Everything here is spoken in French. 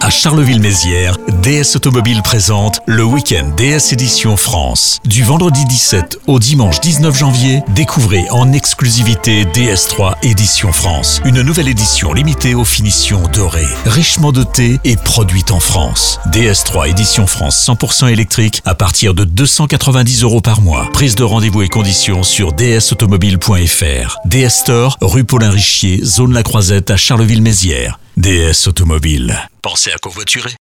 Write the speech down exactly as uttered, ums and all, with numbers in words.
à Charleville-Mézières, D S Automobile présente le week-end D S Édition France. Du vendredi dix-sept au dimanche dix-neuf janvier, découvrez en exclusivité D S trois Édition France. Une nouvelle édition limitée aux finitions dorées, richement dotée et produite en France. D S trois Édition France cent pour cent électrique à partir de deux cent quatre-vingt-dix euros par mois. Prise de rendez-vous et conditions sur d s automobile point f r. D S Store, rue Paulin-Richier, zone La Croisette à Charleville-Mézières. D S Automobile. Pensez à covoiturer.